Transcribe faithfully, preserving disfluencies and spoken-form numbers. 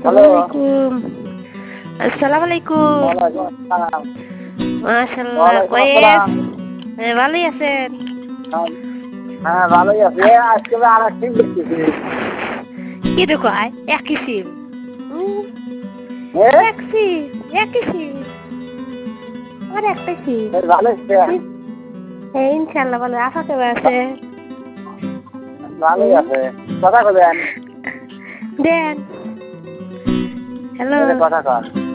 আসসালামু আলাইকুম। আসসালামু আলাইকুম। ওয়ালাইকুম আসসালাম। মাশাআল্লাহ ওয়ালাইকুম কয়েস আসসালাম। হ্যাঁ, ভালোই আছেন? হ্যাঁ, হ্যাঁ ভালোই আছি। এ আজকে আরেক সিম দেখতেছি। কি রে কয়? একই সিম। উম, এ এক সিম, একই সিম। আর একটাই সিম। বেশ ভালো হচ্ছে। হ্যাঁ, ইনশাআল্লাহ ভালো। আফা কেমন আছে? ভালোই হুম? আছে। কথা কবেন? দেন। হ্যালো। কথা কন।